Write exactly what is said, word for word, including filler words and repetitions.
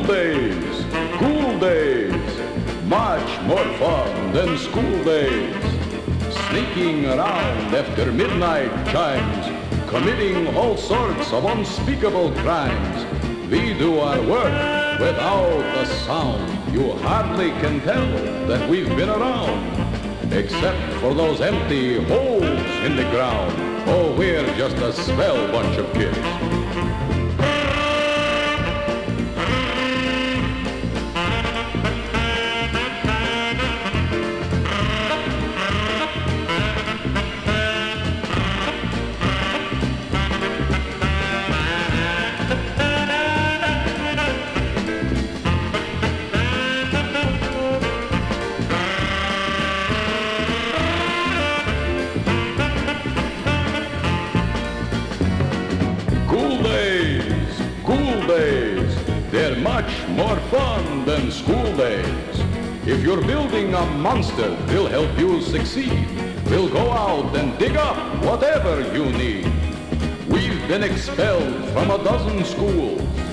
days, cool days, much more fun than school days. Sneaking around after midnight chimes, committing all sorts of unspeakable crimes. We do our work without a sound. You hardly can tell that we've been around, except for those empty holes in the ground. Oh, we're just a swell bunch of kids. They're much more fun than school days. If you're building a monster, we'll help you succeed. We'll go out and dig up whatever you need. We've been expelled from a dozen schools.